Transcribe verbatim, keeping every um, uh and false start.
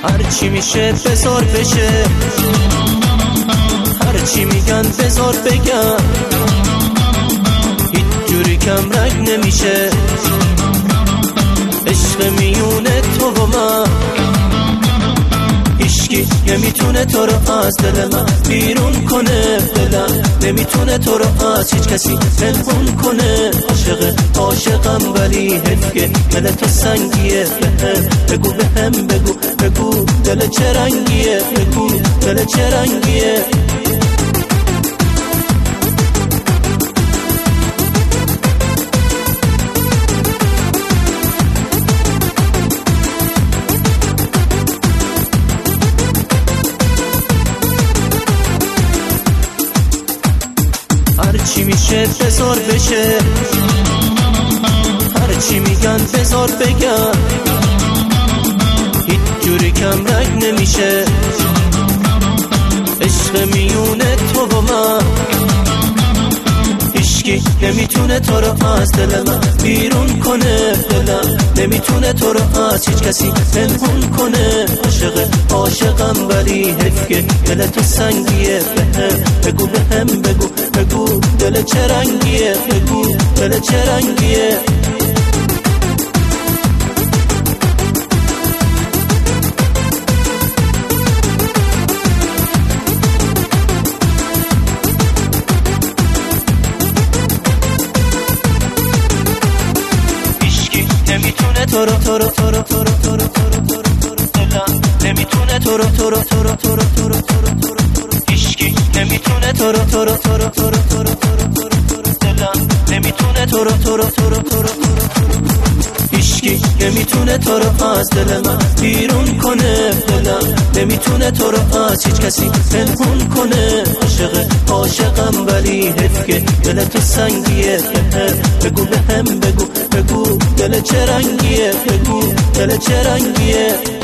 هرچی میشه بذار بشه، هرچی میگن بذار بگم، هیچ جوری کم رنگ نمیشه عشق میونه تو و من. هیچکی نمیتونه تو رو از دل من بیرون کنه، دلم نمیتونه تو رو از هیچ کسی پنهون کنه. عاشق عاشقم ولی حیف که دل تو سنگیه، بهم بگو بهم بگو بگو دل چه رنگیه، بگو دل چه رنگیه. هرچی میشه بذار بشه، هرچی میگن بذار بگم، هیچ جوری کم رنگ نمیشه عشق میونه تو و من. هیچکی نمیتونه تو رو از دل من بیرون کنه، دلم نمیتونه تو رو از هیچ کسی پنهون کنه. عاشق عاشقم ولی حیف که دل تو سنگیه، بهم بگو بهم بگو بگو دل چه رنگیه، بگو دل چه رنگیه. نمیتونه تو رو تو رو تو رو تو رو تو رو تو رو تو رو تو رو دلم نمیتونه تو رو تو رو تو رو تو رو تو رو تو رو تو رو تو رو هیچکی نمیتونه تو رو تو رو تو رو تو رو تو رو تو رو تو رو تو رو دلم نمیتونه تو رو تو رو تو رو تو رو تو رو تو رو هیچکی نمیتونه تو رو از دل من بیرون کنه، دلم نمیتونه تو رو از هیچ کسی پنهون کنه. عاشق عاشقم ولی حیف که دل تو سنگیه، بهم بگو بهم بگو بگو دل چه رنگیه، بگو دل چه رنگیه.